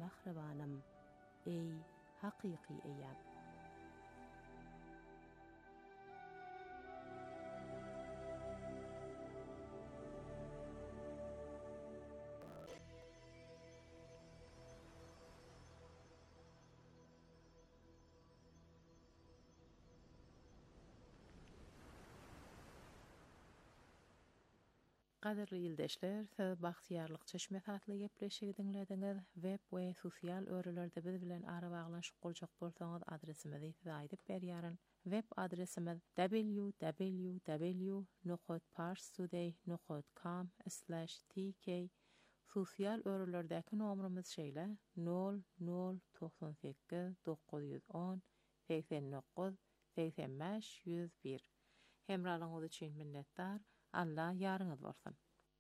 ahrevanım, ey hakiki eyyam. Qadirli ýyldaşlar, siz Bagtyarlyk Çeşme satly gepleşigi dinlediňiz. Web we sosial örelerde biz bilen ara baglanşyp boljak bolsaňyz adresimizi aýdyp berýärin. Web adresimiz www.parstoday.com/tk. Sosial örelerdäki nomrumyz şeýle 0098 910 89 85 101. Hemralyňyz üçin minnetdar. Allah ýarynız bolsun.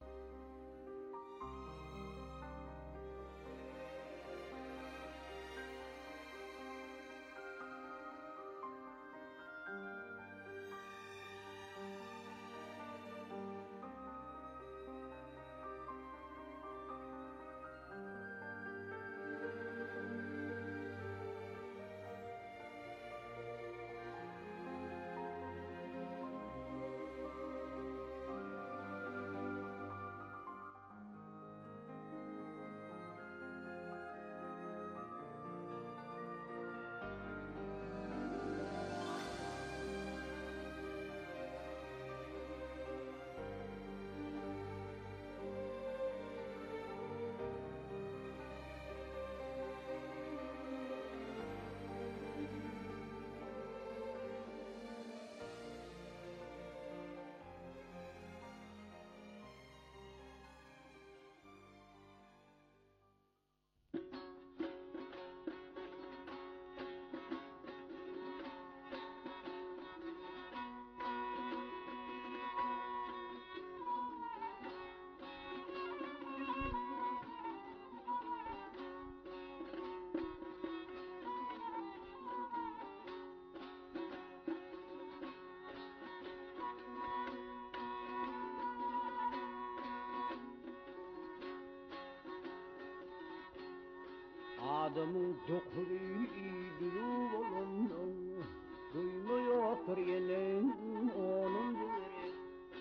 Adamın dokuydu bolundan duymuyor yenen onun dili.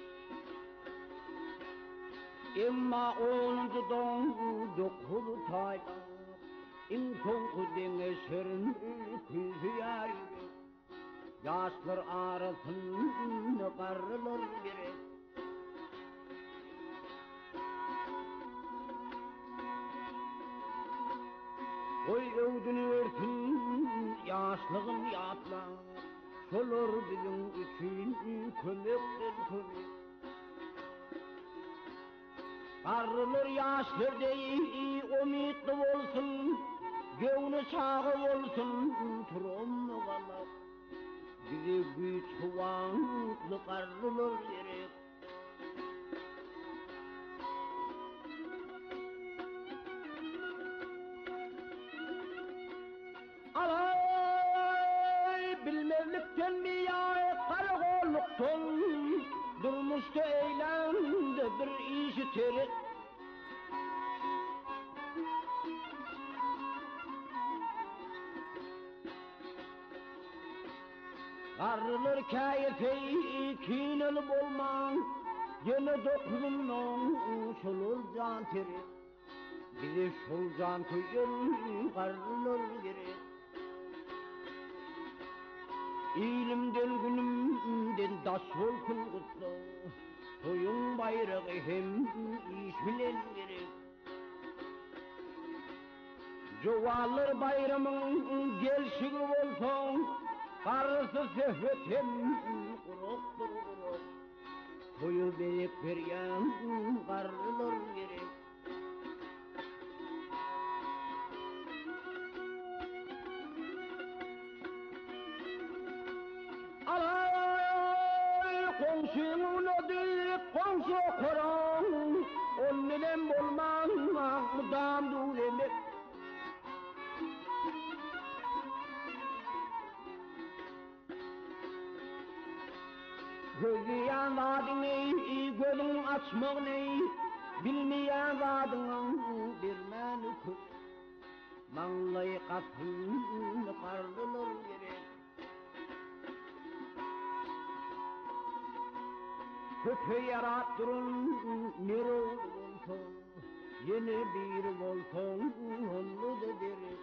Emma onundan dokulu tayda inkonku denge serin tüzüyer. Yaşlar arasını qarrılır gerek. Oy öwdüni örtün, ýaşlygym ýatlar. Şolar bizim üçün kömekdir kömek. Qarrılır ýaşlar deýi umytly bolsun, göwni çağı bolsun, turum gala. Bizi güç huwantly qarrılır gerek. Alay bilmezlikten mi ya karagoluktan durmuşta eylemde bir işi terik. Qarrılır kayfeyi kineli bolman, yine dokunumdan şolur can terik. Bizi şol can tüyün qarrılır gerek. İlimden günümden daş volkun kutlu, toyun bayrağı hem iş bilen gerek. Jovallar bayramın gelşigi bolson, qarısı sehvet hem kuruktur kuruk. Toyu berip berýän qarrılır gerek. Alay komşunun ödük komşu koran, on neden bolman mudam dulemek. Gözüyen vadın ey, gözün açmak ney, bilmeyen vadın birmen kut. Manlay kapın kardılar gerek. Köpe yarattırın nere olsun, yeni bir olsun onu da derim.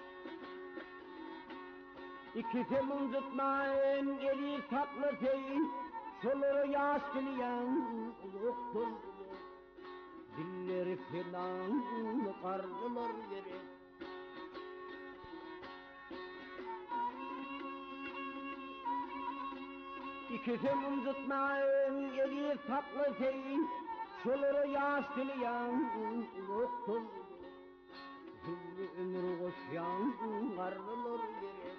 İkisi mıncıtmayın eli saklı şey, şoları yaş dileyen yoktur. Dilleri filan kardılar gerek. İkisi mıncıtmayın eli saklı şey, şoları yaş dileyen yoktur. Zülü ömür koşyan kardılar gerek.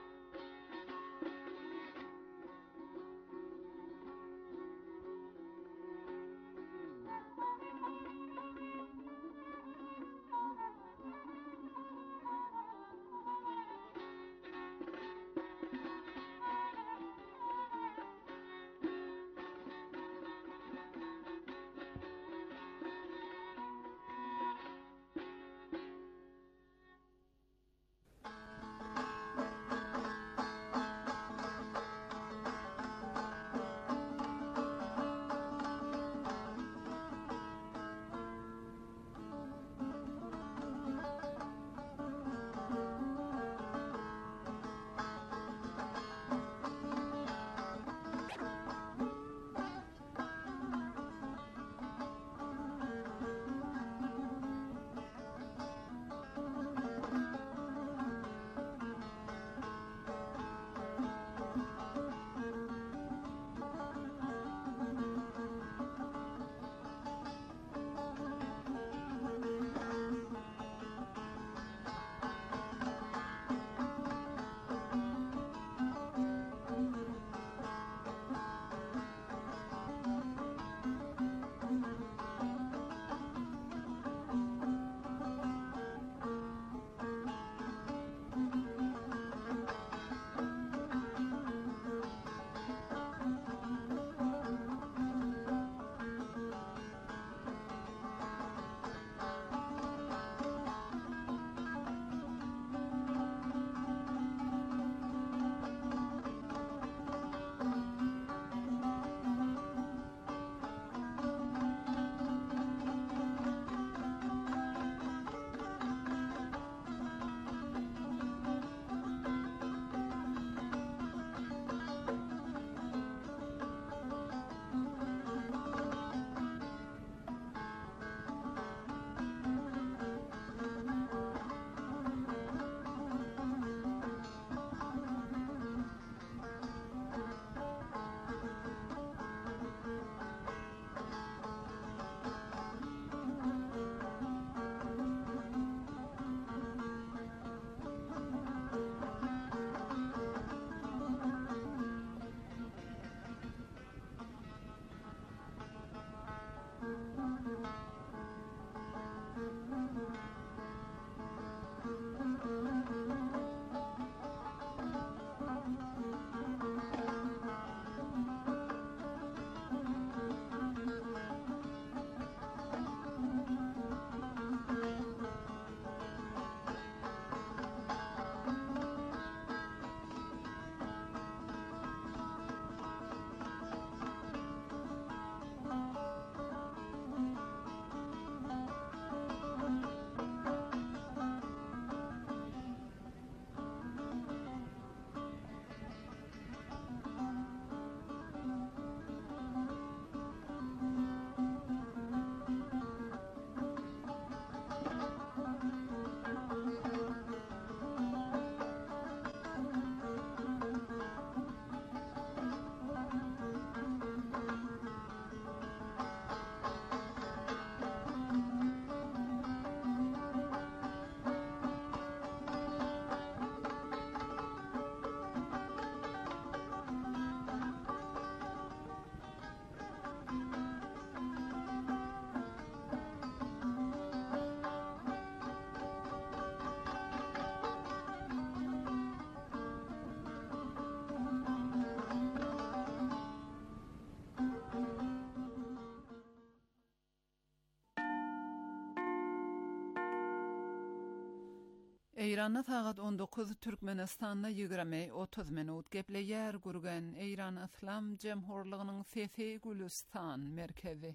Eyranna tagat 19 Türkmenistanna 20-30 minut gepleýär gurgan Eyran Islam Jemhurlygynyň Fefe Gülistan merkezi.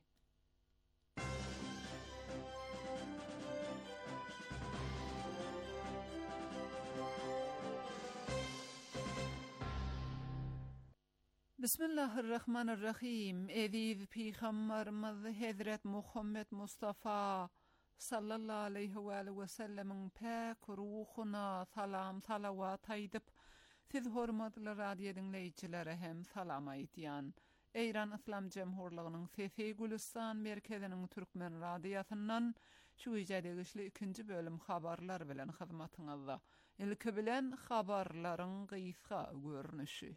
Bismillahirrahmanirrahim. Eziz Peygamberimiz Hazret Muhammed Mustafa sallallahu aleyhi ve sellemin pak ruhuna salam salavat aýdyp, siz hormatly radio dinleýiçilere hem salam aýdýan. Eyran Islam Jemhurlygynyň Fefe Gülistan merkeziniň türkmen radiosundan şu ýerde ikinci bölüm habarlar bilen hyzmatyňyzda. Ilki bilen habarlaryň gysga görnüşi.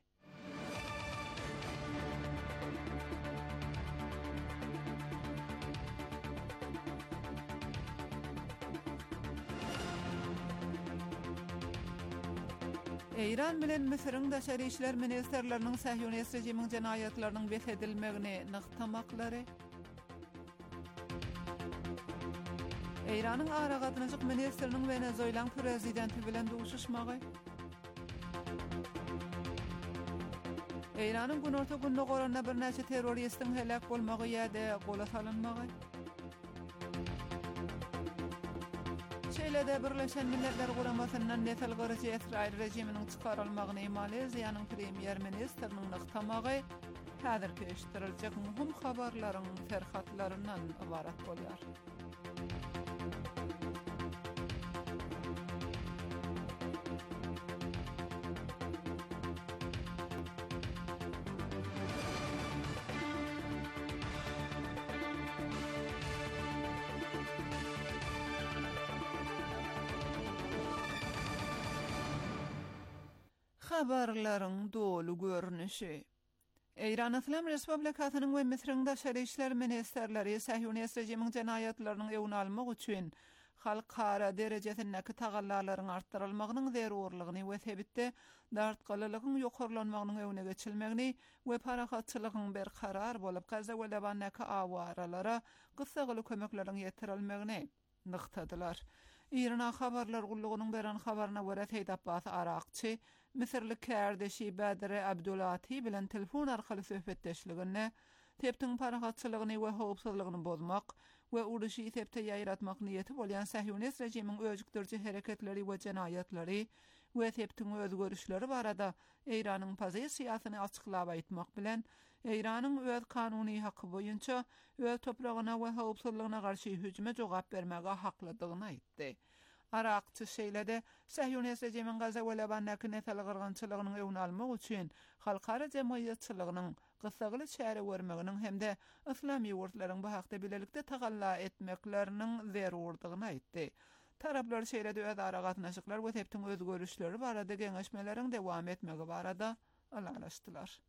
Eyran bilen Misiriň daşary işler ministerleriniň Sahyonist rejimiň jenaýatlarynyň besedilmegini nykdamaklary. Eýranyň ara gatnaşyk ministeriniň Venezuelan prezidenti bilen duşuşmagy. Eýranyň günorta günde goranda bir näçe terroristiň helak bolmagy ýa-da gola salynmagy. Şeýlede Birleşen Milletler Guramasynyň nesel garajy Israil rejiminiň çykarylmagyny Maleziýanyň premier ministriniň nykdamagy häzirki eşitdirilýek muhim habarlaryň terhatlaryndan ibarat bolýar. Habarlaryň dolu görnüşi. Eyran Islam Respublikasynyň we Misiriň daşary işler ministerleri Sahyonist rejimiň jenaýatlarynyň ewini almak üçin halkara derejesindäki tagallalaryň artdyrylmagynyň zerurlygyny we sebitde dartgalylygyň ýokarlanmagynyň ewine geçilmegini we parahatçylygyň berkarar bolup gaza we Lebannäki awaralara gysgaly kömekleriň ýetirilmegini nyktadylar. İran habarlar gullugynyň beran habaryna görä Seyid Abbas Araqçy Misirlik kardeşi Badre Abdulati bilen telefon arkaly söhbetdeşligine teptiň parahatçylygyny we howpsuzlygyny bozmak we uruşy tepde ýaýratmak niýeti bolýan Sahyonist rejimiň özgürtürji hereketleri we jenaýatlary we teptiň özgörüşleri barada Eýranyň pozisiýasyny açyklap aýtmak bilen Eýranyň öz kanuny haky boýunça öz topragyna we howpsuzlygyna garşy hüjüme jogap bermäge haklydygyny aýtdy. Araqçy şeýlede Sahyonist rejimiň Gaza we Lebannäki nesel gyrgynçylygynyň ewini almak üçin halkara jemaýatçylygynyň gysgaly çäre görmeginiň hemde islami wurtlaryň bu hakda bilelikde tagalla etmekleriniň zerurdygyny aýtdy. Taraplar şeýlede öz ara gatnaşyklar we teptiň özgörüşleri barada geňeşmeleriň dowam etmegi barada alanlaşdylar.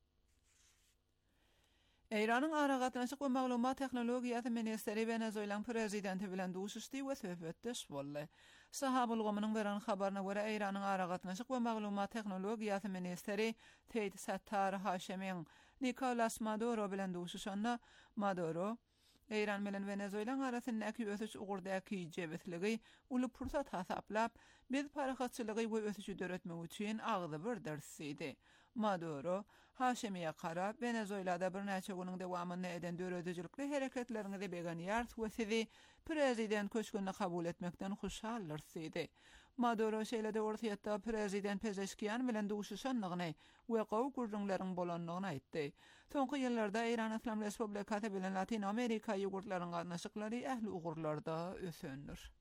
Eýranyň ara gatnaşyk we maglumat tehnologiýasy ministeri Venezuelan prezidenti bilen duşuşdy we söhbetdeş boldy. Sahab ulgamynyň beran habaryna görä Eýranyň ara gatnaşyk we maglumat tehnologiýasy ministeri Teýt Sattar Haşemiň Nicolas Maduro bilen duşuşanda Maduro Eýran bilen Venezuelan arasyndaky ösüş ugurdaky jebetligi uly pursat hasaplap biz parahatçylygy we ösüşi döretmek üçin agzy bir dersidi. Maduro Haşemiýe garap Venezuelada bir näçe güniň dowamyny eden döredijlikli hereketlerini de beganýar we sizi prezident köçkünde kabul etmekden hoşallarsydy. Maduro şeýlede ortaýatda prezident Pezeşkiýan bilen duşuşanlygyny we gowy gurrunlaryň bolanlygyny aýtdy. Soňky ýyllarda Eýran Islam Respublikasy bilen Latin Amerika ýurtlarynyň gatnaşyklary ähli ugurlarda ösendir.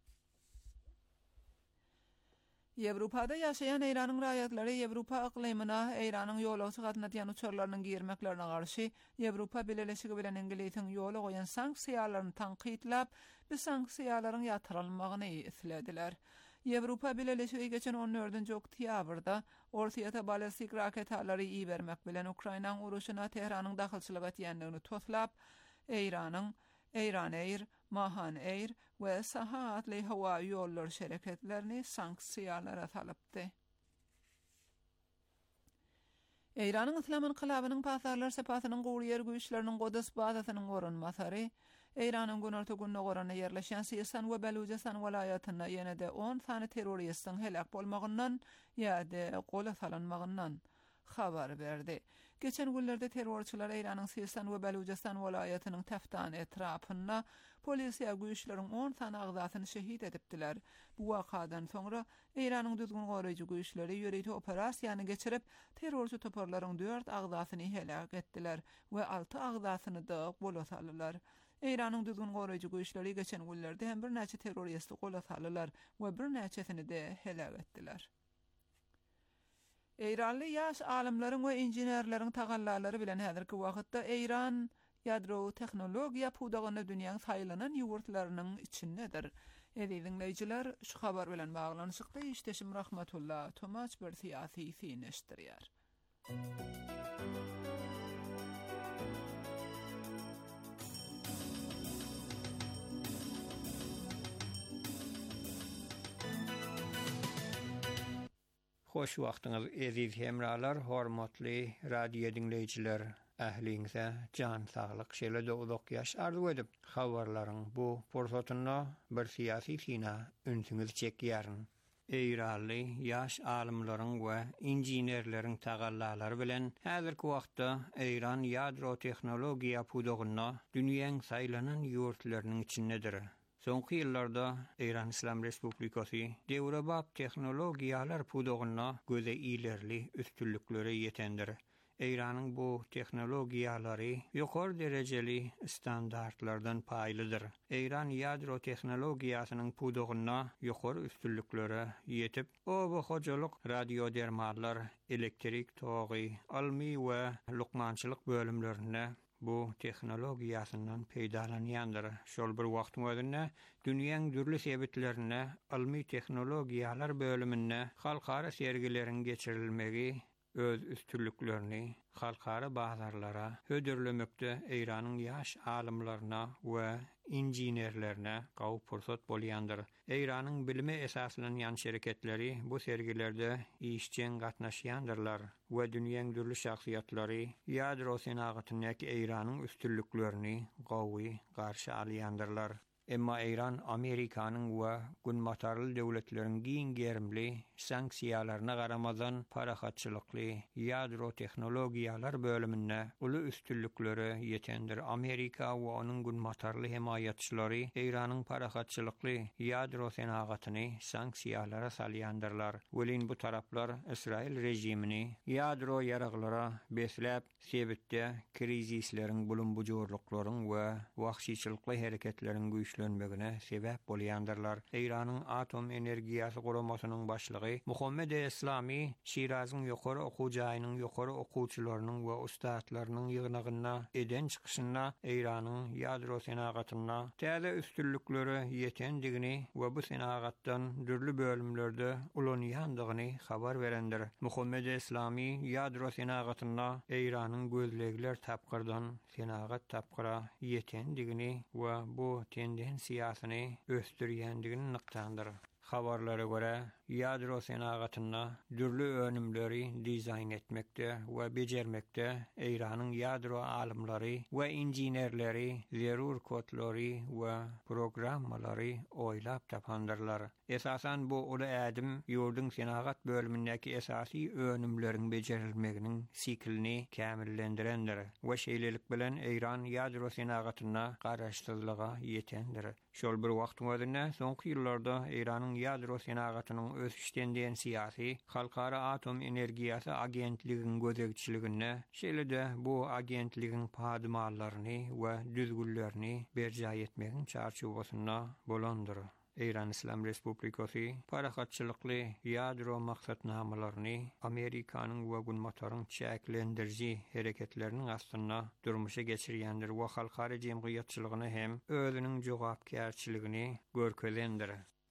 Ýewropada ýaşaýan Eýranyň raýatlary Ýewropa iqlimina Eýranyň ýolagçy gatnaşan uçurlarynyň girmeklerine garşy Ýewropa Birleşigi bilen Inglisiň ýola goýan sanksiýalaryny tanqidlap, bu sanksiýalaryň ýatyrylmagyny islediler. Ýewropa Birleşigi geçen 14-nji oktýabrda ortaýata ballistik raketalary iýermek bilen Ukrainanyň uruşyna Tehranyň dahylçylyk etýändigini toslap, Eyran Air, Mahan Air we Sahatly hawa ýollar şereketlerini sanksiýalara salypdy. Eýranyň Islam inqilabynyň pasarlar sepatynyň gowrýer güýçleriniň Godus bazasynyň gorunmasary Eýranyň Günorta Günnogorana ýerleşen Sistan we Belucistan welaýatyna ýene-de 10 sany terroristin helak bolmagyndan ýa-da gola salanmagyndan habar berdi. Geçen günlerde terrorçylar Eýranyň Sistan we Belucistan welaýatynyň Taftan etrapynda polisiýa güýçleriň 10 sany agzatyny şehit edipdiler. Bu wakadan soňra Eýranyň düzgün goraýjy güýçleri ýöreýdi operasiýany geçirip terrorçy toparlaryň 4 agzatyny helak etdiler we 6 agzatyny da gola salylar. Eýranyň düzgün goraýjy güýçleri geçen günlerde hem bir näçe terroristli gola salylar we bir näçesini de helak etdiler. Eýranly ýaş alimlaryň we injenerleriň tagallary bilen häzirki wagtda Eýran ýadro tehnologiýa pudagyny dünýäň saýlanan ýurtlarynyň içindedir. Dinleýijiler, şu habar bilen baglanyşykda işdeşim Rahmatullah Tomaç bir syýasy fineşdirýär. Hoş wagtyňyz eziz hemralar, hormatly radio dinleýijiler. Ähliňize jan saglyk, şeýle-de uzak ýaş arzu edip, habarlaryň bu forsatyna bir syýasy sina ünsüňiz çekýäryn. Eýranly ýaş alimlaryň we injenerleriň tagallalary bilen häzirki wagtda Eýran ýadro tehnologiýa pudagyna dünýäň saýlanan ýurtlarynyň içindedir. Soňky ýyllarda Eýran Islam Respublikasy dewrebap tehnologiýalar pudagyna göze ilerli üstünlükleri ýetendir. Eýranyň bu tehnologiýalary ýokary derejeli standartlardan paýlydyr. Eýran ýadro tehnologiýasynyň pudagyna ýokary üstünliklere ýetip, o hojalyk radiodermalar, elektrik togy, almy we lukmançylyk bölümlerine bu tehnologiýasyndan peýdalanýandyr. Şol bir wagtyň özünde dünýäň dürli sebitlerine almy tehnologiýalar bölümine halkara sergileriň geçirilmegi öz üstünlüklerini halkara bazarlara hödürlemekde Eýranyň ýaş alimlaryna we injenerlerine gawp pursat bolýandyr. Eýranyň bilime esaslanýan şirketleri bu sergilerde işçen gatnaşýandyrlar we dünýäň dürli şahsiýatlary ýadro senagatynyň Eýranyň üstünlüklerini gawy garşy alýandyrlar. Emma Eýran Amerikanyň we günmatarly döwletleriň giň gerimli sanksiýalaryna garamazdan parahatçylykly ýadro tehnologiýalar bölümine uly üstünlükleri ýetendir. Amerika we onuň günmatarly himayatçylary Eýranyň parahatçylykly ýadro senagatyny sanksiýalara salýandyrlar. Welin bu taraplar Israil rejimini ýadro ýaraglara besläp sebitde krizisleriň bulunbujurlyklaryň we wagşyçylykly hereketleriň güýçlenmegine sebäp bolýandyrlar. Eýranyň atom energiýasy guramasynyň başlygy Muhammed Eslami Şirazyň ýokary okuw jaýynyň ýokary okuwçylarynyň we ustatlarynyň ýygnagyna eden çykyşyna Eýranyň ýadro senagatyna täze üstünlükleri ýetendigini we bu senagatdan dürli bölümlerde ulanýandygyny habar berendir. Muhammed Eslami ýadro senagatyna Eýranyň gözlegler tapgyrdan senagat tapgyra ýetendigini we bu tendensiýasyny östürýändigini nykdandyr. Habarlara göre ýadro senagatyna dürli önümleri dizayn etmekde we bejermekde Eýranyň ýadro alimlary we injenerleri zerur kodlary we programmalary oýlap tapandyrlar. Esasan bu uly ädim ýurduň senagat bölümindäki esasy önümleriň bejerilmeginiň siklini kämillendirendir we şeýlelik bilen Eýran ýadro senagatyna garaşsyzlyga ýetendir. Şol bir wagtyň özünde soňky ýyllarda Eýranyň ýadro senagatynyň ösüş tendensiýasy halkara atom energiýasy agentligiň gözegçiligine, şeýle-de bu agentligiň padmalaryny we düzgünlerini berja etmegiň çarçubasyna bolandyr. Eýran Islam Respublikasy parahatçylykly ýadro maksatnamalaryny Amerikanyň we günmataryň çäklendirji hereketleriniň astyna durmuşa geçirýändir we halkara jemgyýatçylygyny hem özüniň jogapkärçiligini görkelendir.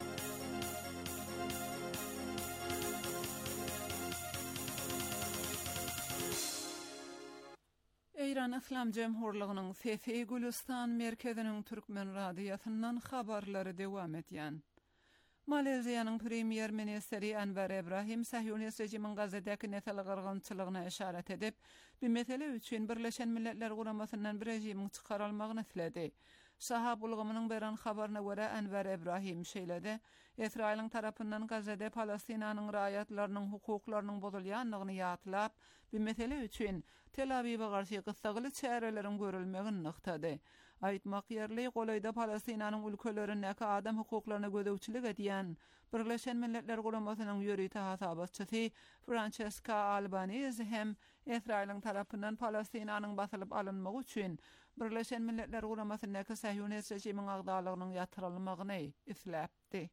Eýran Islam Jemhurlygynyň Fefe Gülistan merkeziniň türkmen radiýasyndan habarlary dewam etýän. Maleziýanyň premier ministeri Enver Ibrahim Sahyonist rejimiň gazetdäki nesel gyrgynçylygyna işaret edip, bu mesele üçin Birleşen Milletler Guramasyndan bir rejimiň çykarylmagyny isledi. Saha bulgymynyň beren habaryna görä Enver Ibrahim şeýledi. Israilin tarapyndan Gazada Palestinanyň raýatlarynyň hukuklarynyň bozulýanlygyny ýatlap, bu mesele üçin Tel Aviw'a garşy gysgaly çärelerin görülmegini nyktady. Aýtmak ýerli golayda Palestinanyň ülkelerindäki adam hukuklaryna gödäwçilik edýän Birleşen Milletler Guramasynyň ýörüýti hasabatçysy Francesca Albanese hem Israilin tarapyndan Palestinanyň basylyp alynmagy üçin Birleşen Milletler Guramasynyň Sahyonist rejimiň agdalygynyň ýatyrylmagyny isläpdi.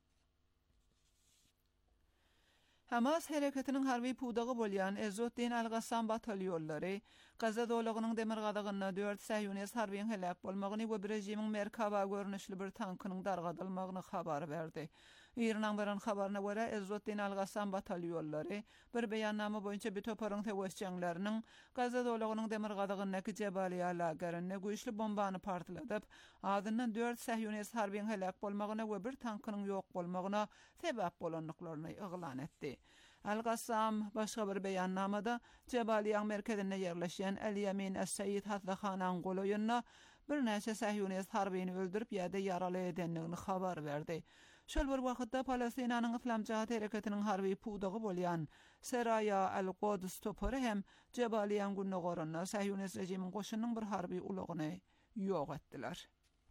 Hamas hareketinin harbi pudağı bolyan Ezzuddin Al-Qassam batalyonlary Gaza dolagynyň demir gadagyna 4 Sahyonist harbiň helak bolmagyny we bir rejimiň Merkaba görnüşli bir tankynyň dargadylmagyny habar berdi. İran beren habaryna görä Ezzuddin Al-Qassam batalyonlary bir beýannama boýunça bitoparyň tewesçiňleriniň Gaza dolagynyň demir gadagynyň Jebaliya lagerini güýçli bombany partladyp, adyndan 4 Sahyonist harbiň helak bolmagyna we bir tankynyň ýok bolmagyna sebäp bolanlyklaryny ýaglan etdi. Al-Qassam başga bir beýannamada Jebaliýa merkezinde ýerleşýän El-Yamin Es-Sayyid Hassanaň golaýyna bir näçe Sahyonist harbiýini öldürip ýa-da ýaraly edenligini habar berdi. Şol bir wagtda Palestinanyň Islam Jihat Hereketiniň harbi pudagy bolýan Seraya Al-Quds topary hem Jebaliýa gününe goranda Sahyonist rejimiň goşunyň bir harbi ulagyny ýok etdiler.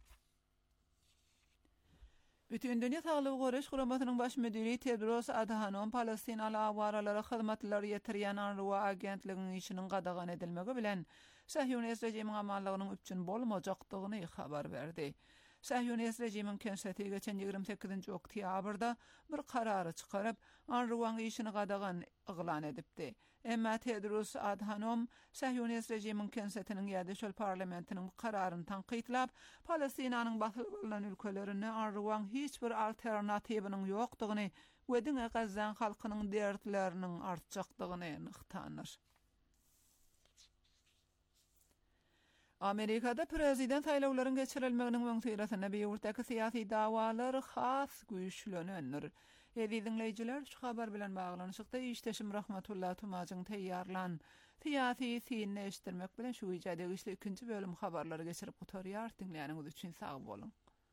Bütün Dünya Sağlyk Goraş Guramasynyň baş müdiri Tedros Adhanom Palestinaly awaralara hyzmatlar ýetirýän Anruwa agentliginiň işiniň gadagan edilmegi bilen Sahyonist rejimiň amallygynyň üçin bolmajakdygyny habar berdi. Sahyonist rejimiň kenseti geçen 28 oktýabrda bir karary çykaryp Anruwaň işini gadagan yglan edipdi. Emma Tedros Adhanom Sahyonist rejimiň kensetiniň ýa-da şol parlamentiniň kararyny tanqidlap, Palestinanyň basylyp ülkelerini Anruwaň hiç bir alternatiwynyň ýokdugyny we diňe Gazza halkynyň dertleriniň artjakdygyny nyktanır. Amerikada prezident saýlawlaryň geçirilmeginiň öňsürasyna beýurtdaky syýasy dawalar has güýçlenýär. Edi dinleýijiler, şu habar bilen baglanyşykda işteşim Rahmatullah Tumajyň teýýarlan syýasy syny eşitdirmek bilen şu ýerde güýçli ikinji bölüm habarlary geçirip gutarýar. Dinleýäniňiz üçin sag bolun.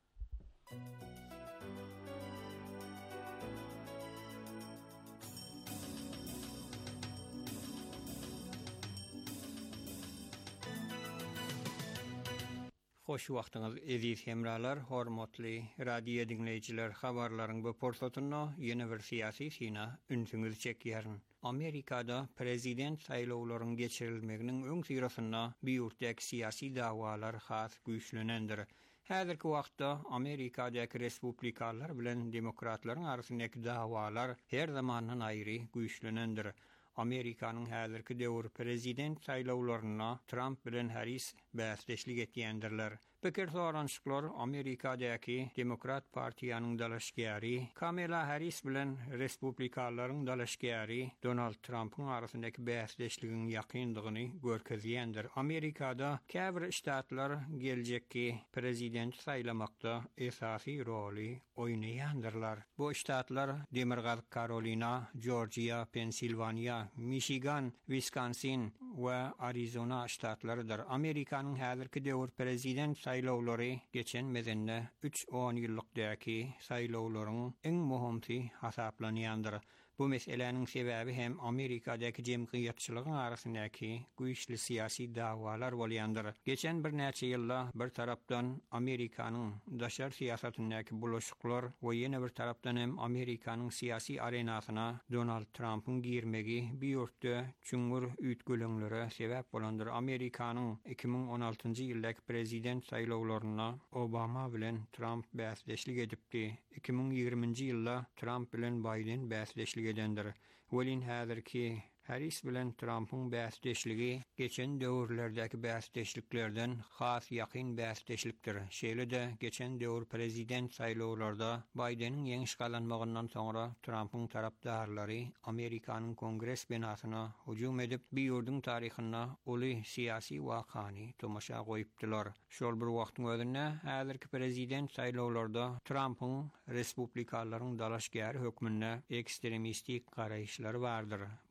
Hoş wagtyňyz eziz hemralar, hormatly radio dinleýijiler, habarlaryň bu portatyna ýene bir syýasy syna ünsüňiz çekýärn. Amerikada prezident saýlawlarynyň geçirilmeginiň öňsürasyna beýurtdaky syýasy dawalar has güýçlenendir. Häzirki wagtda Amerikadaky respublikalar bilen demokratlaryň arasyndaky dawalar her zamandan aýry güýçlenendir. Amerikanyň häzirki döwür prezident saýlawlaryna Trump bilen Harris bäsleşlik etýändirler. Pikir sorançyklar Amerikadaky Demokrat Partiýanyň dalaşgäri Kamala Harris bilen Respublikalaryň dalaşgäri Donald Trump'yň arasyndaky bäsleşligiň ýakyndygyny görkezýändir. Amerikada käbir ştatlar geljekki prezident saýlamakda esasy roly oýnaýandyrlar. Bu ştatlar Demirgaz, Carolina, Georgia, Pennsylvania, Michigan, Wisconsin we Arizona ştatlarydyr. Amerikanyň häzirki döwür prezident saýlawlary geçen mezende 3-10 ýyllyk saýlawlaryň iň muhimsi hasaplanýandyr. Bu meseleniň sebäbi hem Amerikadaky jemgyýetçiligiň arasyndaky güýçli syýasy dawalar bolýandyr. Geçen bir näçe ýylda bir tarapdan Amerikanyň daşar syýasatyndaky bulaşyklar we ýene bir tarapdan hem Amerikanyň syýasy arenasyna Donald Trump'yň girmegi beýurtda çüngür üýtgüleňlere sebäp bolandyr. Amerikanyň 2016-njy ýyldaky prezident saýlawlaryna Obama bilen Trump bäsleşlik edipdi. 2020-njy ýylda Trump bilen Biden bäsleşlik edendir. Welin häzirki Harris bilen Trump'yň bäsleşligi geçen döwürlerdäki bäsleşliklerden has ýakyn bäsleşlikdir. Şeýle-de geçen döwür prezident saýlawlarda Biden'in ýeňiş galanmagyndan soňra Trump'yň tarapdarlary Amerikanyň Kongres binasyna hujum edip beýurdyň taryhyna uly syýasy wakany tomaşa goýupdylar. Şol bir wagtyň özünde häzirki prezident saýlawlarda Trump'yň respublikalaryň dalaşgäri hökmünde ekstremistik garaýşlary bardyr. Bosgul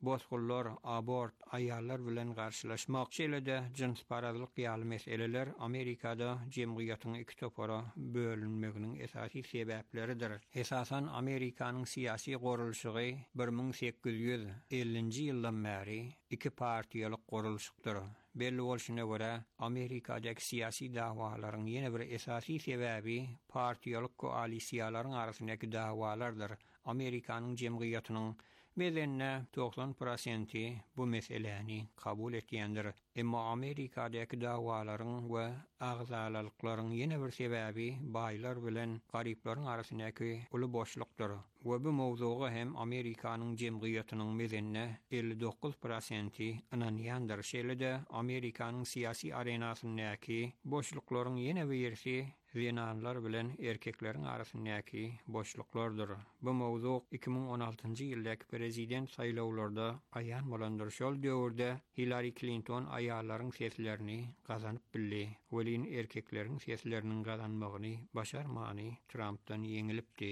oğullar, abort, ayallar bilen garşylaşmak, şeýle-de jins parazlyk ýaly meseleler Amerikada jemgyýatyň iki topara bölünmeginiň esasy sebepleridir. Esasan Amerikanyň syýasy gorulşygy 1850-nji ýyldan bäri iki partiýalyk gorulşykdyr. Belli bolşuna görä, Amerikadaky syýasy dawalaryň ýene bir esasy sebäbi partiýalyk koalisiýalaryň arasyndaky dawalardyr. Amerikanyň jemgyýatynyň bedenne 90% bu meseleni kabul etýändir. Emma Amerikadaky dawalaryň we agzalalyklaryň ýene bir sebäbi baýlar bilen garyplaryň arasyndaky uly boşlukdyr. We bu mowzuga hem Amerikanyň jemgyýatynyň bedenne 59% inanýandyr. Şeýle-de Amerikanyň syýasy arenasyndaky boşluklaryň ýene bir ýersi Zenanlar bilen erkekleriň arasyndaky boşluklardyr. Bu mowzu 2016-njy ýyldaky prezident saýlawlarında aýan bolandyr. Şol döwürde Hillary Clinton aýallaryň seslerini gazanyp bildi. Welin erkekleriň sesleriniň gazanmagyny başarmany Trumpdan ýeňilipdi.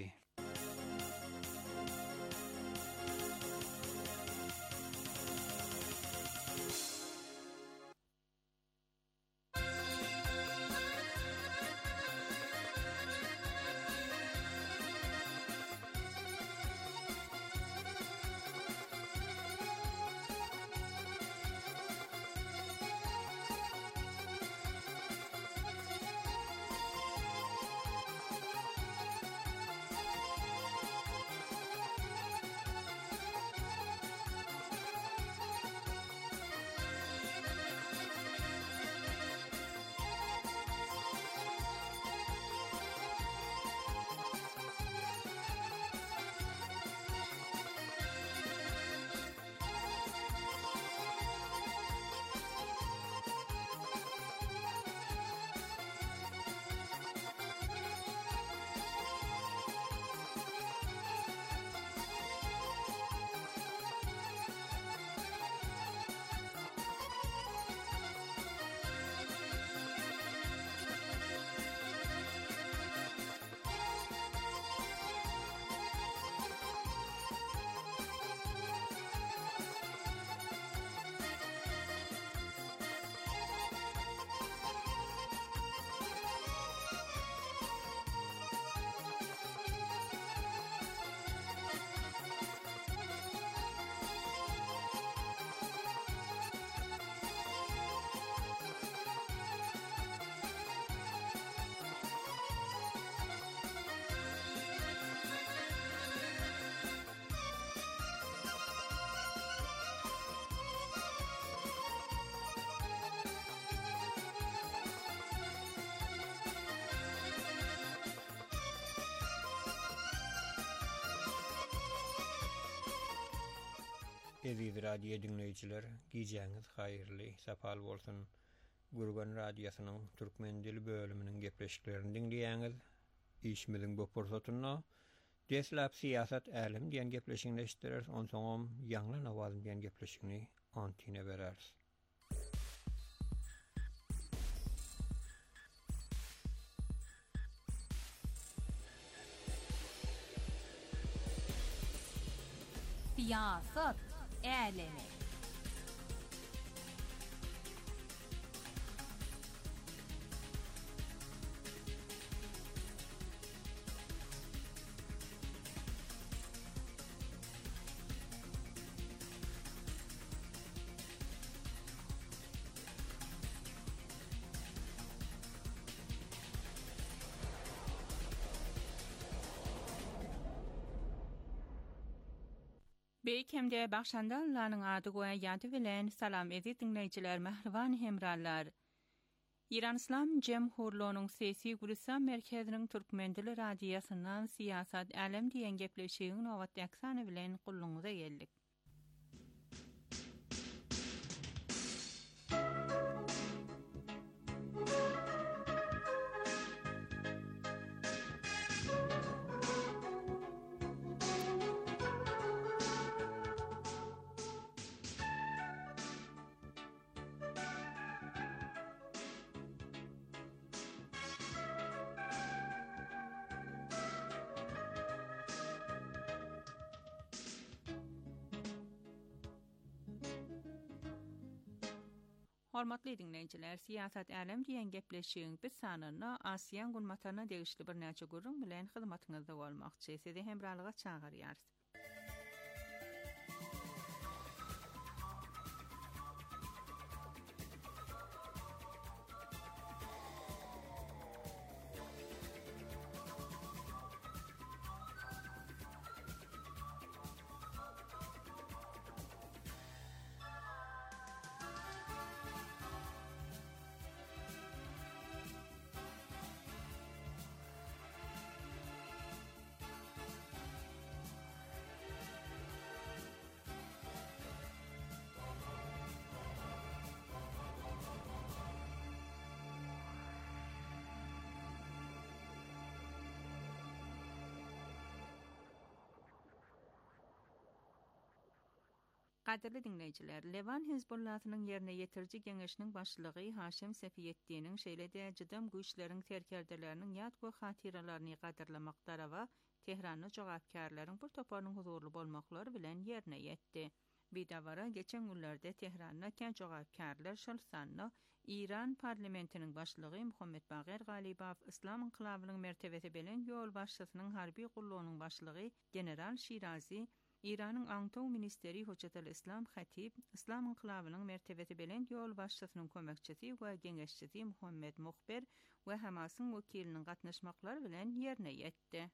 Eziz radio dinleyijiler, giýjäňiz haýyrly, sapal bolsun. Gurban radiosynyň türkmen dili bölüminiň gepleşiklerini dinleýäňiz. İşmiziň bu pursatyna Deslap siýasat älim diýen gepleşigini eşitdirýäris, onsoň ýanglan awaz diýen gepleşigini antine bereriz. Siyasat älemi. Beýkemde Bakşandalylaryň ady goýan ýady bilen salam edip dinleýijiler, mähriban hemrallar. İran İslam Jemhurluğunyň sesi Gülistan merkeziniň türkmen dili radiosynyň siýasat älem diýen gepleşiginiň nowat ýaksany bilen gulluňyza geldik. Hormatly dinleyijiler, siyasat alem diýen gepleşigiň bir sanyna Asiýan gulmatana degişli bir näçe gurrun bilen hyzmatyňyzda bolmakçy. Sizi hemralyga çağırýarys. Qadirli dinleyijiler, Levan Hizbullahynyň ýerine ýetirji geňeşiniň başlygy Haşim Sefiyetdiňiň şeýle-de jydam güýçleriň terkerdeleriniň ýad we hatyralaryny gaderlamak tarawa Tehranyň jogapkarlaryň bir toparynyň huzurly bolmaklary bilen ýerine ýetdi. Bidawara geçen günlerde Tehranyň kän jogapkarlar şolsanna İran parlamentiniň başlygy Muhammed Bagher Galibow İslam inqilabynyň mertebesi bilen ýol başçysynyň harby gullugynyň başlygy general Şirazi İranyň Aňtaw ministeri Hojatal İslam Hatib, İslam inqilabynyň mertebesi bilen ýol başçysynyň kömekçisi we geňeşçisi Muhammed Muhber we Hamasyň wekiliniň gatnaşmaklary bilen ýerine ýetdi.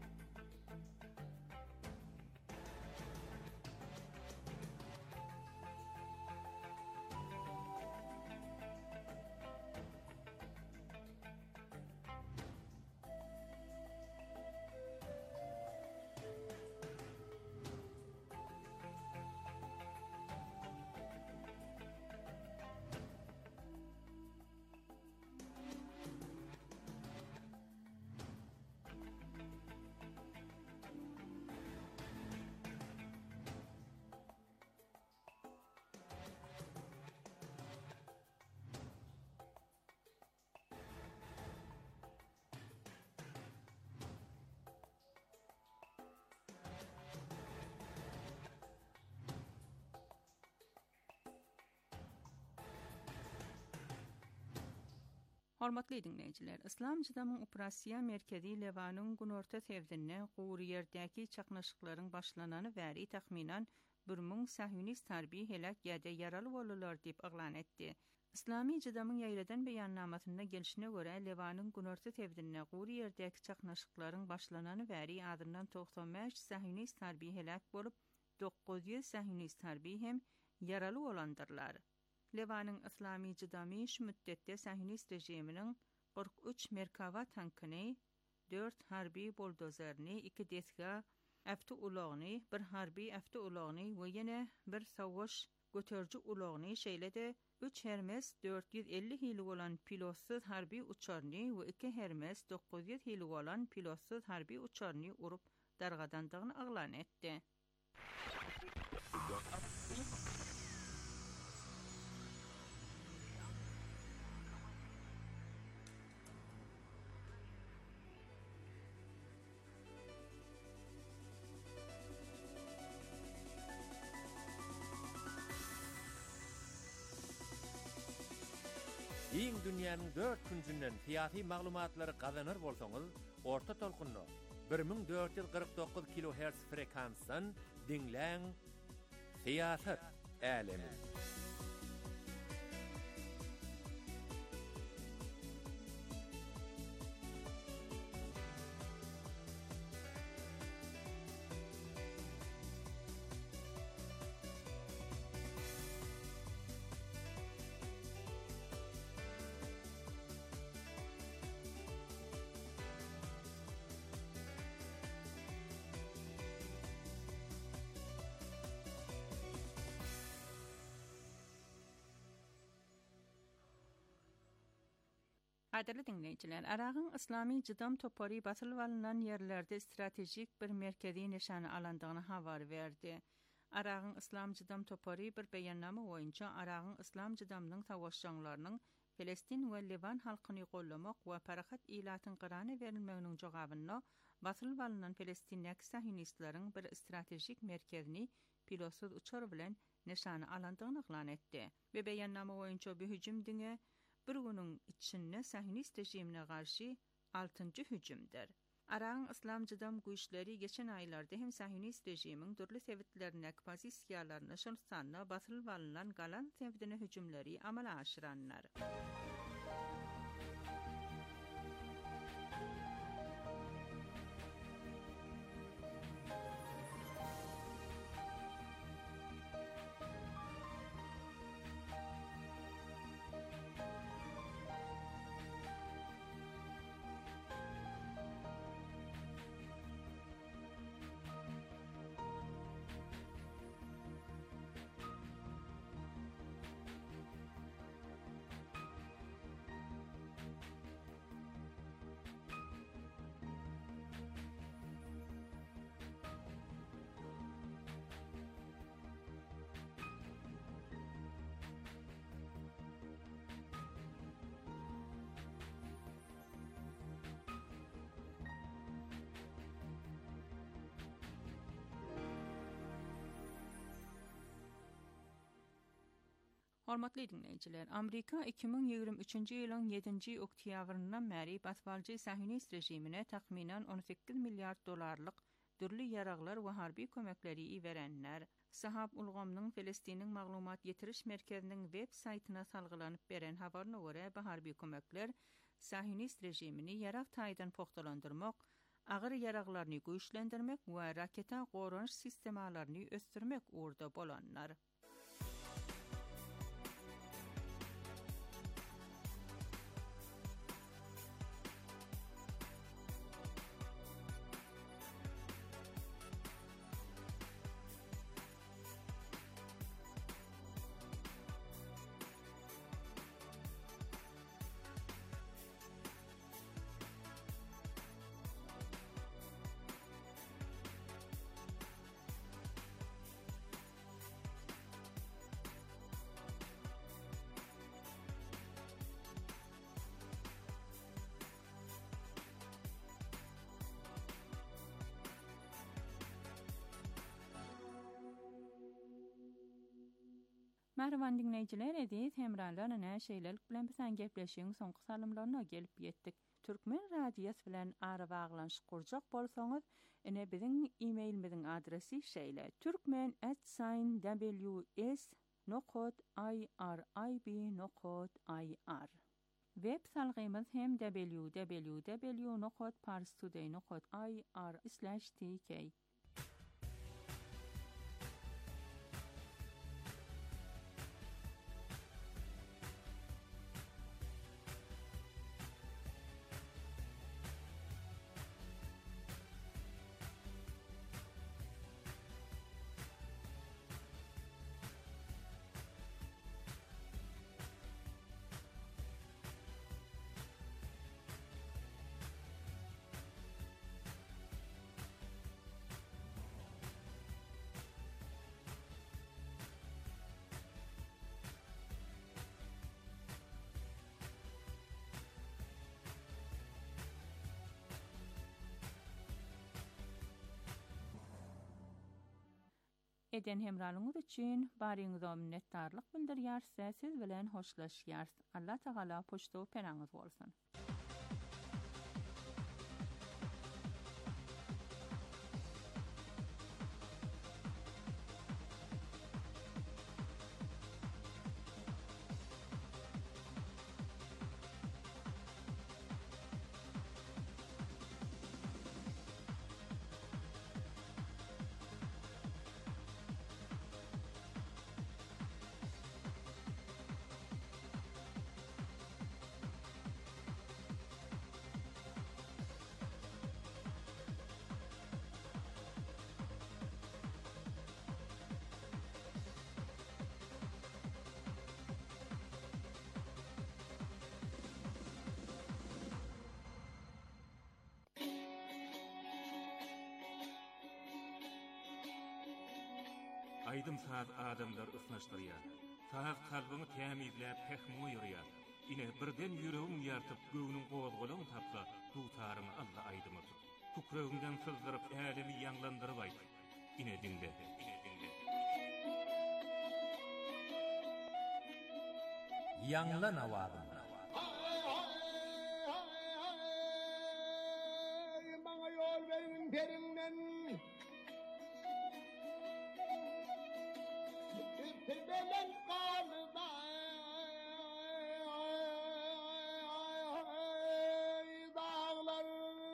Hormatly dinleyijiler, İslam jydamyň operasiýa merkezi Levanyň günorta sewdine Gury ýerdäki çaknaşyklaryň başlanany bäri tahminan 1000 sahyonist harby helak ýa-da ýaraly bolýarlar diýip eglan etdi. İslami jydamyň ýaýradan beýannamasyna gelişine görä Levanyň günorta sewdine Gury ýerdäki çaknaşyklaryň başlanany bäri adyndan 95 sahyonist harby helak bolup 900 sahyonist harby hem ýaraly bolandyrlar. Levanyň İslami jydamy şu müddetde sahyonist rejiminiň 43 Merkava tankyny, 4 harby buldozerini, 2 desga avto ulagyny, 1 harby avto ulagyny we ýene bir sowuş göterji ulagyny şeýle-de 3 Hermes 450 hili bolan pilotsyz harby uçarny we 2 Hermes 900 hili bolan pilotsyz harby uçarny urup dargadandygyny eglan etdi. Iň dünýäniň 4 künsünden fiýaty maglumatlary gazanır bolsaňyz, orta tolkunny 1449 kHz frekansdan dinläň. Fiýasat alemi. Qadirli dinleyijiler, Aragyn İslami jydam topary basylyp alynan ýerlerde stratejik bir merkezi nişany alandygyny habar berdi. Aragyn İslam jydam topary bir beýannama boýunça Aragyn İslam jydamynyň savaşçılarynyň Palestin we Livan halkyny gollamak we parahat ilatyn qyrana berilmeginiň jogabyna basylyp alynan Palestinlik sahyonistlaryň bir stratejik merkezini pilotsuz uçar bilen nişany alandygyny ýalan etdi. Ve beýannama boýunça bu hüjüm diňe bir günüň içinde sahyonist rejimine garşy 6-njy hüjümdir. Araň islamjydam güýçleri geçen aýlarda hem sahyonist rejimiň dürli sebitlerine pozisiýalaryny şolsanna basylyp alynan galan sebitine hüjümleri amala aşyranlar. Hormatly dinleyijiler, Amerika 2023-nji ýylyň 7-nji oktýabryndan bäri batbaljy sahyonist rejimine taxminan 18 milliard dolarlyk dürli ýaraglar we harby kömekleri berenler. Sahab ulgamyň Palestiniň maglumat ýetiriş merkeziniň web saýtyna salgylanyp beren habaryna görä, bu harby kömekler sahyonist rejimini ýarag taýdan pogtalandyrmak, agyr ýaraglaryny güýçlendirmek we raketa gorunç sistemalaryny östürmek urda bolanlar. Merhaban dinleyijiler, edis hemralarla näşeýlelik bilen bizen gepleşiň soňky salymlaryna gelip ýetdik. Türkmen radiýasy bilen ara baglanşyk kurjak bolsaňyz, ene biziň e-mailimiziň adresi şeýle: turkmen@ws.irib.ir. Web salgymyz hem www.parstoday.ir/tk. Eden hemralyňyz üçin baryňyza minnetdarlyk bildirýär, siz bilen hoşlaşýar. Allah Taala poşto penaňyz bolsun. Aydym saat adamlar ısnaşdırýar. Sahak kalbyny tämizläp pehmu ýurýar. ine birden yüreğim yartıp göğünün gozgolun tapsa tutarını Allah aydımır. Kukrağından sızdırıp älimi ýanglandyrıp aýt. Ine dinle. Ýanglan awagym. Bana yol verin derinden. Belen kalıda dağlar.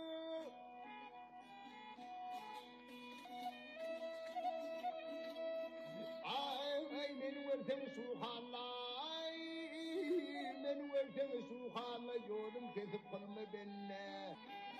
Ay beni versen suhalay, beni versen suhalay, yolum kesip kalma benimle.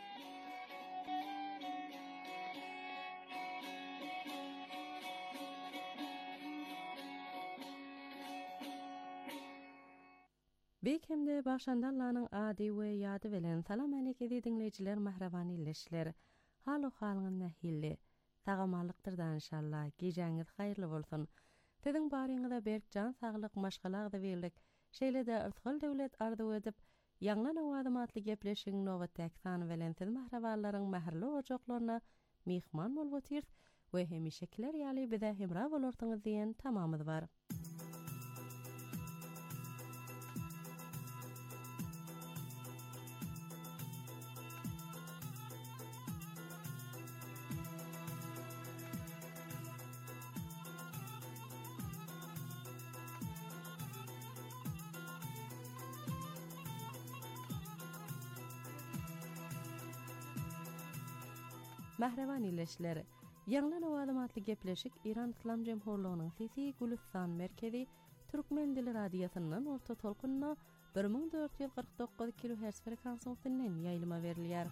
Bekemde başandanlaryň ady we ýady bilen salam aleyke dinleýijiler, mahrabany illeşler. Haly halyň nähilli. Tagamalykdyrdan inşallah. Gejäňiz haýyrly bolsun. Sizin baryňyzda berk jan saglyk maşgalagda berlik. Şeýle-de ırtgal döwlet arzu edip ýanglan awazym atly gepleşiň nowatdaky sany bilen siz mahraballaryň mähirli ojaklaryna mihman bolup otyr we hemişekiler ýaly bize hemra bolarsyňyz diýen tamamyz bar. Mahraban illeşleri. Ýanglan awazym atly gepleşik İran İslam Jemhurlygynyň Sesi Gülistan merkezi Türkmen dili radiosynyň orta tolkunna 1449 kHz frekansynyň ýaýlyma berilýär.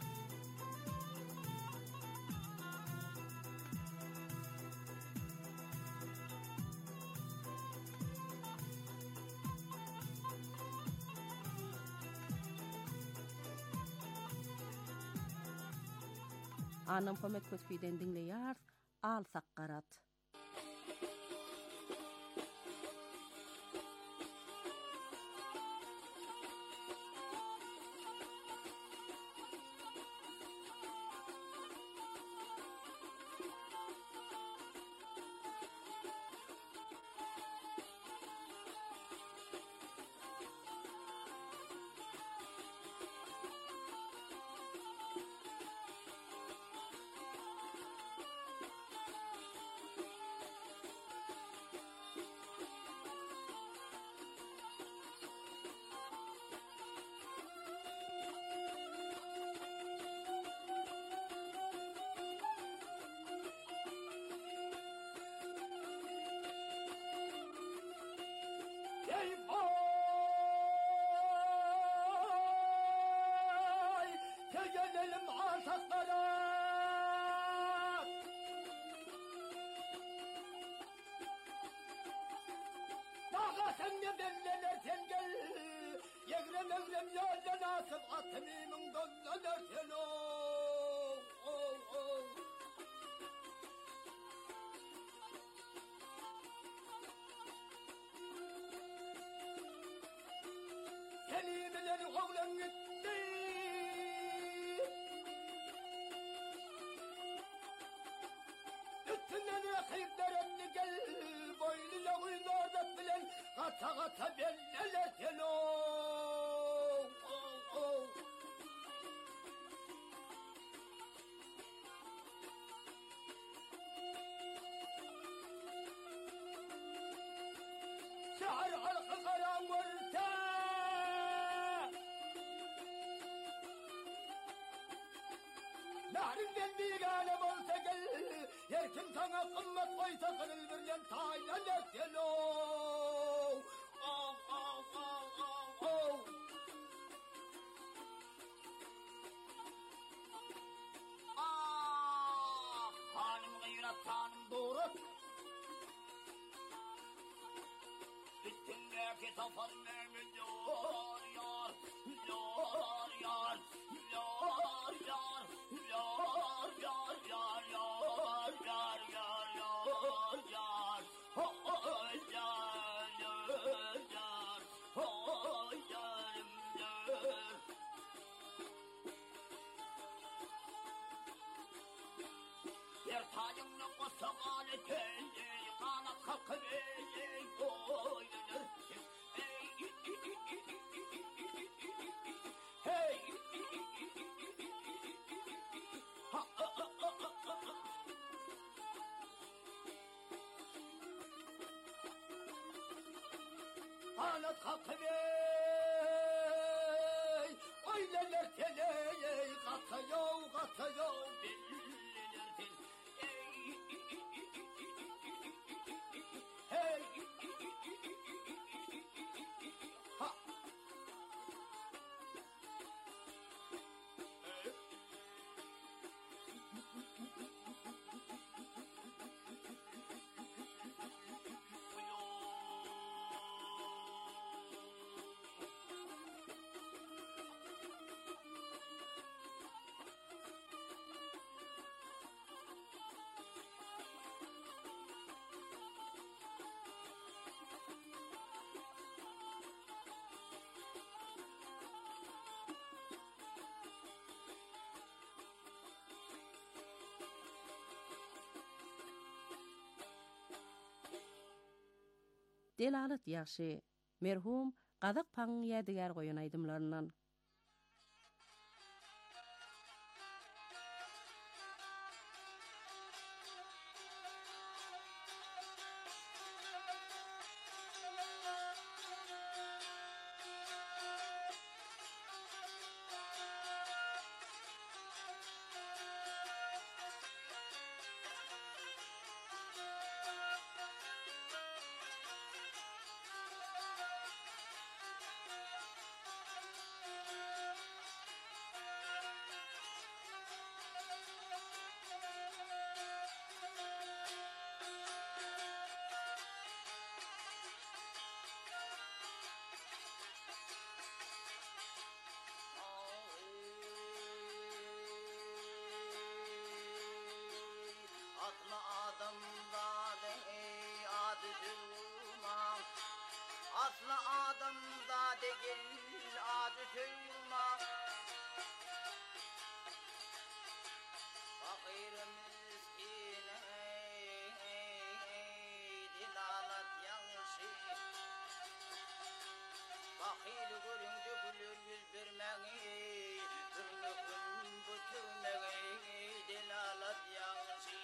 Anam Pomet Kötüden dinleýär, al sakkarat. Yerkim sana kılmak koysa kırıl birden tayla lekelo. Hanım gıyrat hanım doğru. Üstündeki safar mermi yar yar yar yar yar yar yar yar yar yar yar yar yar yar oh yar yar yar oh Asağanı telde kanat kalkıp oynanır. Hey! Kanat kalkıp oynanır tele katıyor billiler tel. Hey! Ha! Delalet ýaşy. Merhum Gazak paň ýadigar goýan aýdymlaryndan. Atla adamda de adı durma. Atla adamda de gel adı durma. Fakir miskine dilalat yanlışı. Fakir göründü gülür yüz vermeyi. Gülmekün bütürmeyi dilalat yanlışı.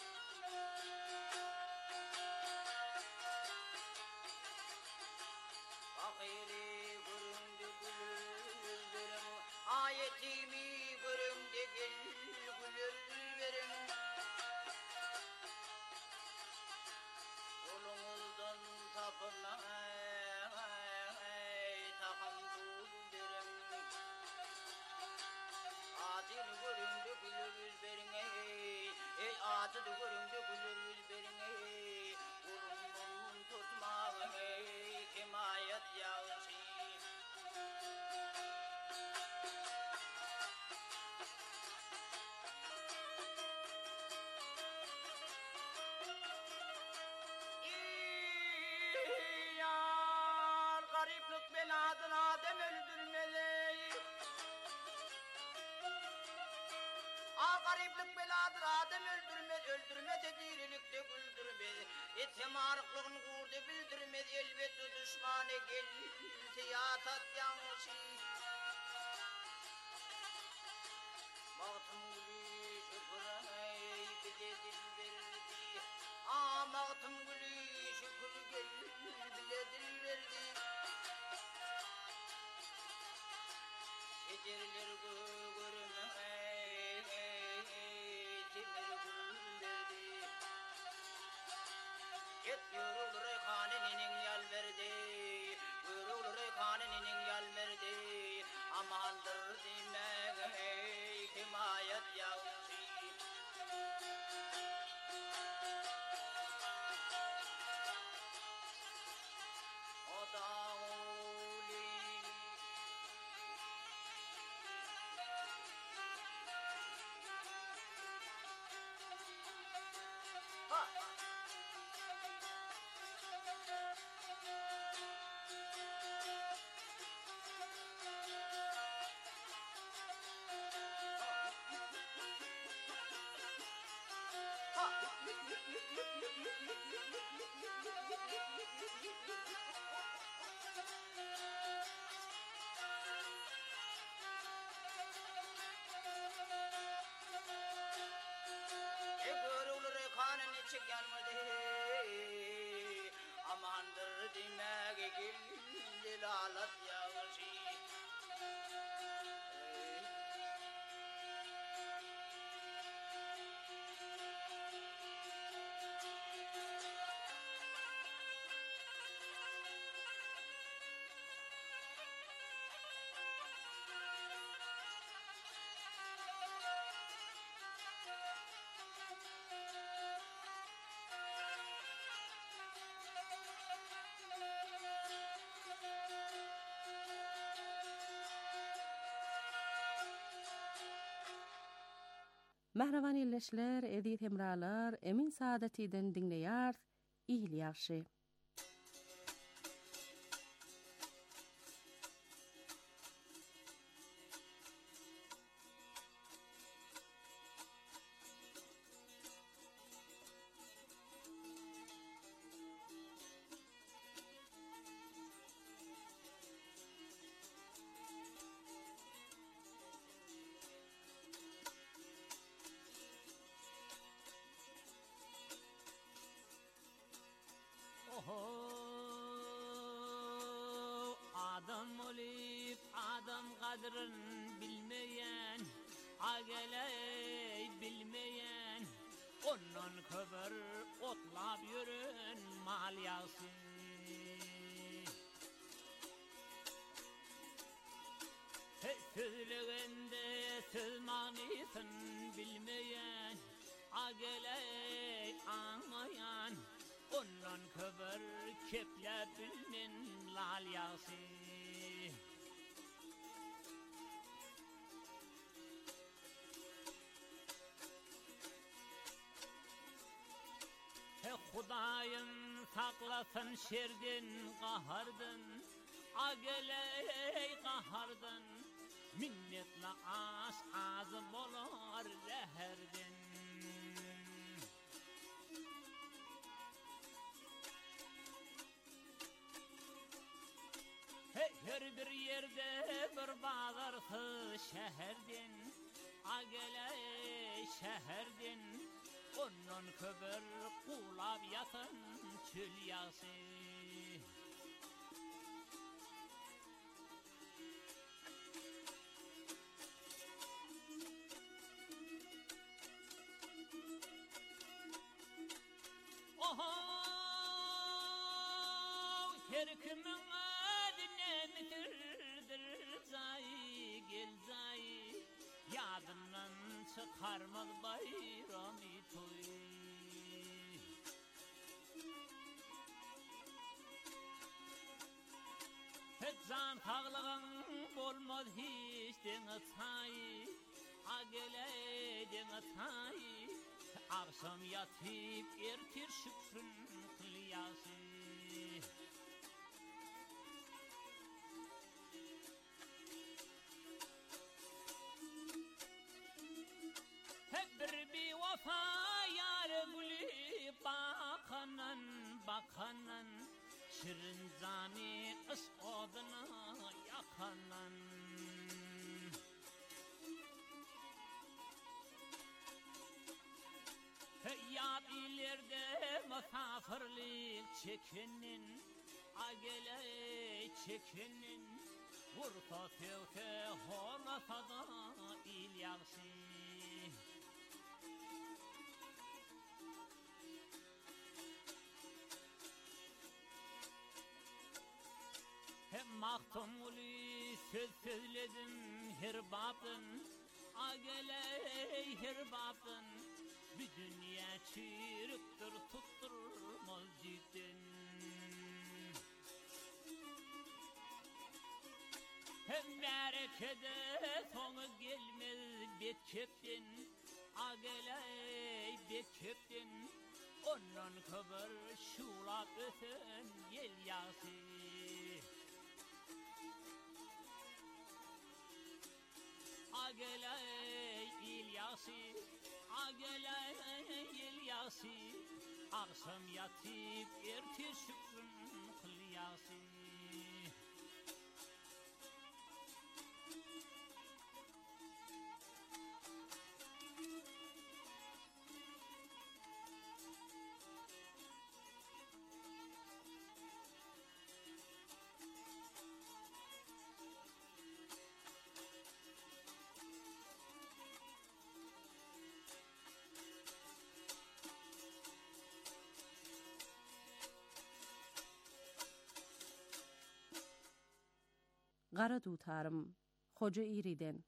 Fakiri göründü gülür verim. Ayetimi göründü gülür verim. Kolunuzdan tapınay takam verim. Acil göründü gülür verin ey acil göründü gülür verin ey. Kolundan tutmağın ey himayet yağışı. Yar gariplik beladın adem öldürmeli. Gariplik beladır adem öldürmez edirilikte güldürmez. Etimarıklığın kurdu bildirmez elbette düşmanı gelirse yatat yanlışı. Mağtım gülü şükür bile dil verdi. Mağtım gülü şükür bile dil verdi. Şecerler görmez et yorul reyhaninin yal verdi. Yorul reyhaninin yal verdi. Amandır demek himayet yağışı. O da uli. Ha! Ha! gerçek gelmedi. Amandır dinle gel lalat yağışı. Mahravan illeşler, edit hemralar, emin saadetiden dinleyar, iyil yaxşı. Adam olup adam kadrın bilmeyen, ageley bilmeyen, ondan köbür otlap yürün mal yağsın. Sözlüğünde söz manısın bilmeyen, ageley anlayan, ondan köbür keplep bilmen lal yağsı. Hudayın saklasın şerdin kahardın, ageley kahardın, minnetle ağzı bolar zeherdin. Her bir yerde bir bağlarsı şeherdin, ageley şeherdin, ondan köbür kulab yatın çül yağsı. Oho, her kimin adine mitirdir zayi gel zayi, yadından çıkarmaz bayrami toy. Hep zan tağlığın bolmaz hiç dene tayi, ageley dene tayi, akşam yatıp ertir şükrün kılyası. Hep bir vafa yar gülü bakanan bakanan, şirin zani ıs oduna yakanan. Yad ileride misafirlik çekinin, ageley çekinin, vurta tevke horlata da il yağsı. Hem mahtumuli söz söyledim her babın, ageley her babın, bir dünya çürüktür tutturmaz cidden. Hem berekede sonu gelmez bet köpten, ageley bet köpten, ondan köbür şulap öten yel yağsı. Ageley il yağsı, ageley il yağsı, akşam yatıp ertir şükrün kıl yağsı. Gara dutarım, Hoca İriden.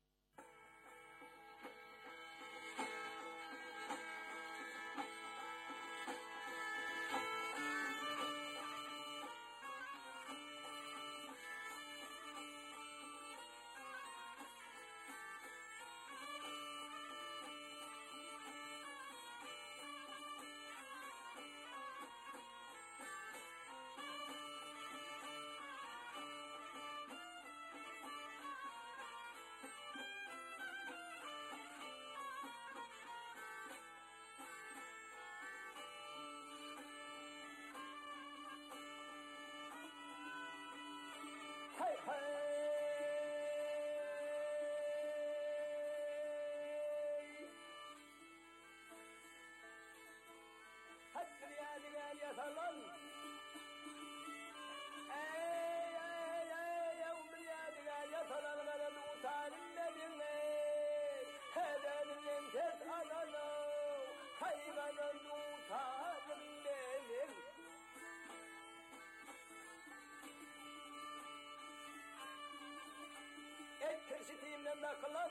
Kırşitiğimden takılan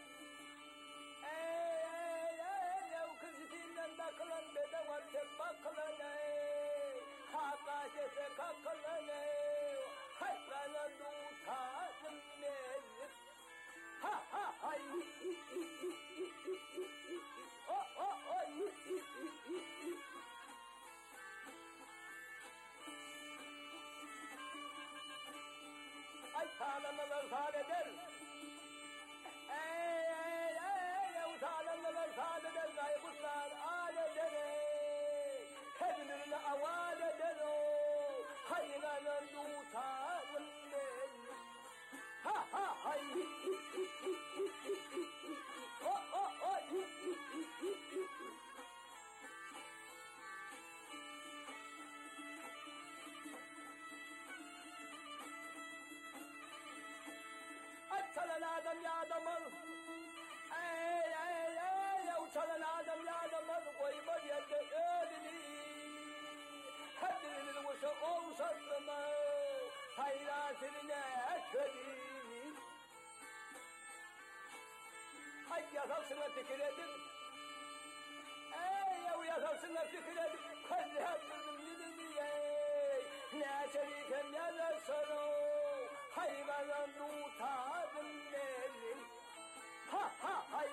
kırşitiğimden takılan bedava tepakılan hakasete kakılan hayvana dutasın nedir ha ha hay ay sağlamalar sağleder utananlar sadeden gaybutlar aledere kendini avad eder o hayranın utanın ha ha hay açalan adam ya adamı uçalan adam ya adamı koyma yerde ölünü hepiniz kuşa olsatma hayratine kötü ay yasalsına tüküredim yasalsına tüküredim kalli hakkızım yüzümü ne şerikem yazar sana hayvanın utadım benim ha ha hay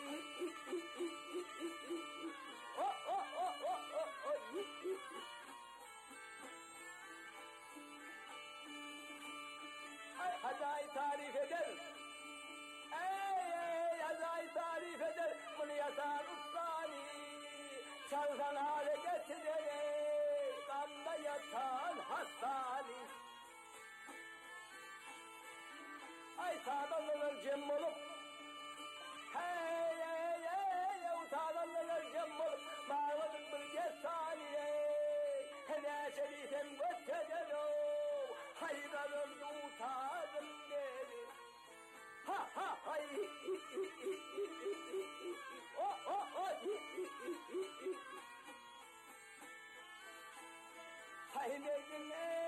Hazay tarif eder hazay tarif eder bunu yazar ustani çalsan hale getirir kanda yatan hastani ay sağdanlar cem olup utananlar cem olup bağladık bir cesaniye ne şerifem gösteren o hayranın utanın beni ha ha hay hay ne